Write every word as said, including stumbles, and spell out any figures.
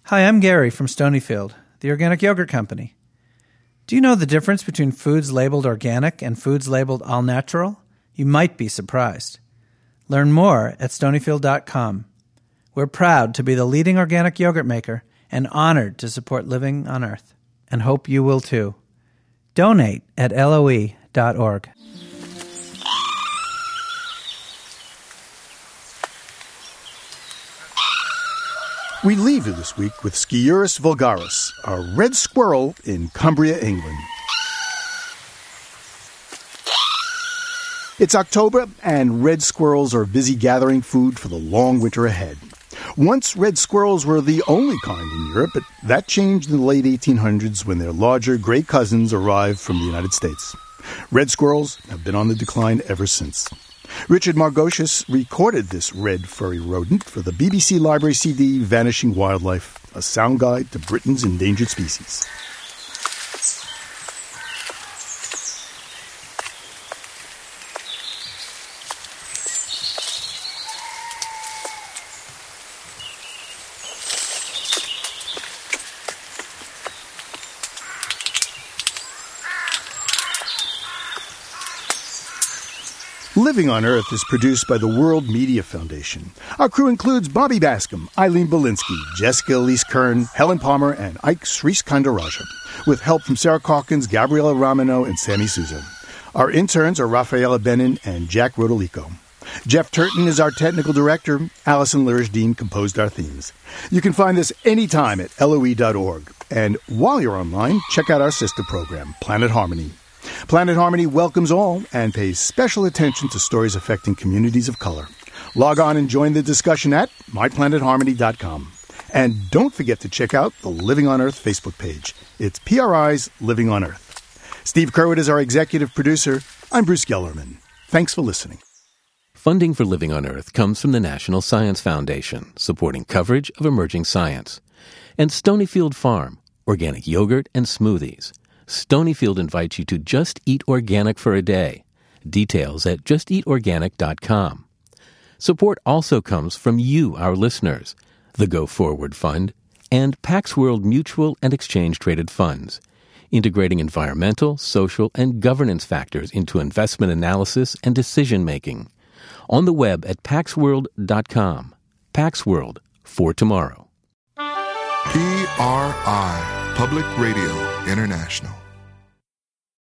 Hi, I'm Gary from Stonyfield, the organic yogurt company. Do you know the difference between foods labeled organic and foods labeled all natural? You might be surprised. Learn more at stonyfield dot com. We're proud to be the leading organic yogurt maker and honored to support Living on Earth, and hope you will too. Donate at L O E dot org. We leave you this week with Sciurus vulgaris, a red squirrel in Cumbria, England. It's October, and red squirrels are busy gathering food for the long winter ahead. Once red squirrels were the only kind in Europe, but that changed in the late eighteen hundreds when their larger gray cousins arrived from the United States. Red squirrels have been on the decline ever since. Richard Margocius recorded this red furry rodent for the B B C Library C D Vanishing Wildlife, a sound guide to Britain's endangered species. Living on Earth is produced by the World Media Foundation. Our crew includes Bobby Bascom, Eileen Belinsky, Jessica Elise Kern, Helen Palmer, and Ike Sriskandaraja, with help from Sarah Calkins, Gabriela Ramano, and Sammy Souza. Our interns are Rafaela Benin and Jack Rodolico. Jeff Turton is our technical director. Allison Lirish-Dean composed our themes. You can find this anytime at L O E dot org. And while you're online, check out our sister program, Planet Harmony. Planet Harmony welcomes all and pays special attention to stories affecting communities of color. Log on and join the discussion at my planet harmony dot com. And don't forget to check out the Living on Earth Facebook page. It's P R I's Living on Earth. Steve Curwood is our executive producer. I'm Bruce Gellerman. Thanks for listening. Funding for Living on Earth comes from the National Science Foundation, supporting coverage of emerging science, and Stonyfield Farm, organic yogurt and smoothies. Stonyfield invites you to just eat organic for a day. Details at just eat organic dot com. Support also comes from you, our listeners, the Go Forward Fund, and Pax World Mutual and Exchange Traded Funds, integrating environmental, social, and governance factors into investment analysis and decision-making. On the web at pax world dot com. Pax World, for tomorrow. P R I, Public Radio International.